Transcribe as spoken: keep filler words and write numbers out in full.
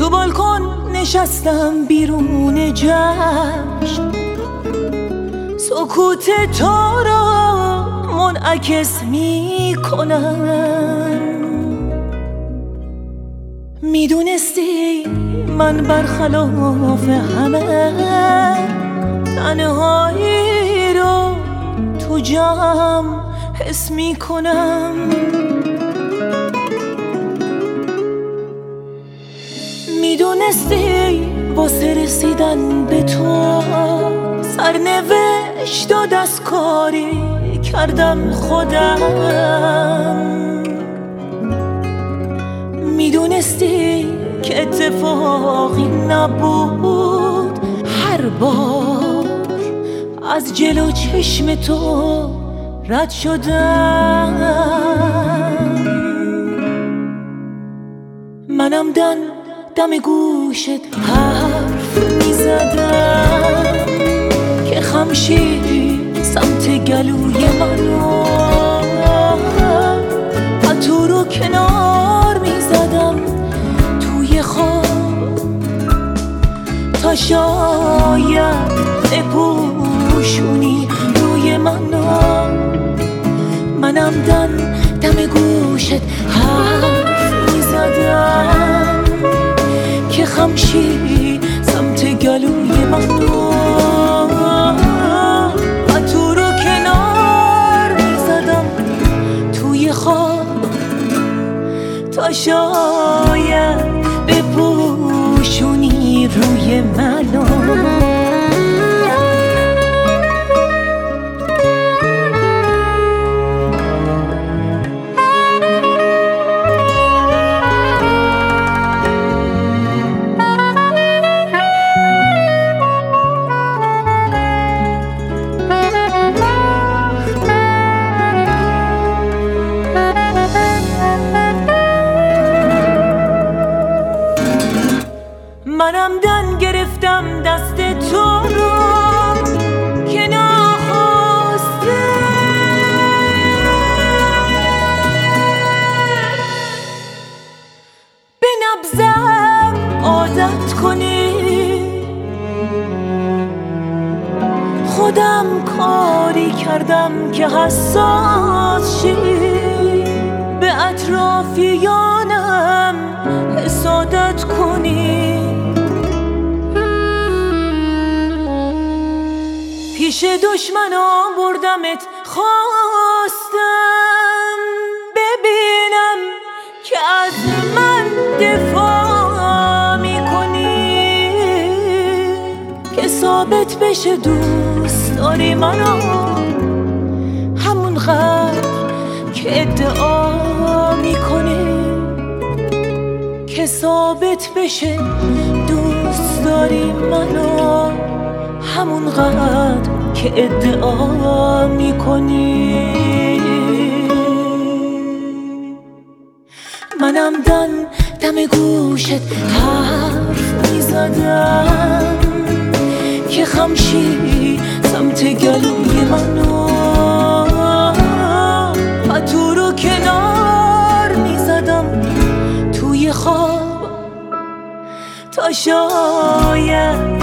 تو بالکن نشستم بیرون جشن، سکوت تو را منعکس می کنم. میدونستی من برخلاف همه تنهایی رو تو جمع حس می کنم. میدونستی واسه رسیدن به تو سرنوشت و دستکاری کردم خودم. میدونستی که اتفاقی نبود هر بار از جلو چشم تو رد شدم. منم دن دم گوشت حرف میزدم که خمشی سمت گلوی منو تو رو کنار میزدم توی خواب تا شاید بپوشونی روی منو. منم دن دم گوشت حرف میزدم که خمشی سمت گلوی منو تو رو کنار میزدم توی خواب تا شاید بپوشونی روی منو. منم دن گرفتم دست تو رو که ناخواسته به نبضم عادت کنی. خودم کاری کردم که حساس شی، به اطرافیانم حسادت کنی. پیش دشمنان بردمت خواستم ببینم که از من دفاع میکنی، که ثابت بشه دوست داری منو همونقدر که ادعا میکنی، که ثابت بشه دوست داری منو همونقدر که ادعا میکنی. منم دن دم گوشت حرف میزدم که خمشی سمت گلوی منو تو رو کنار میزدم توی خواب تا شاید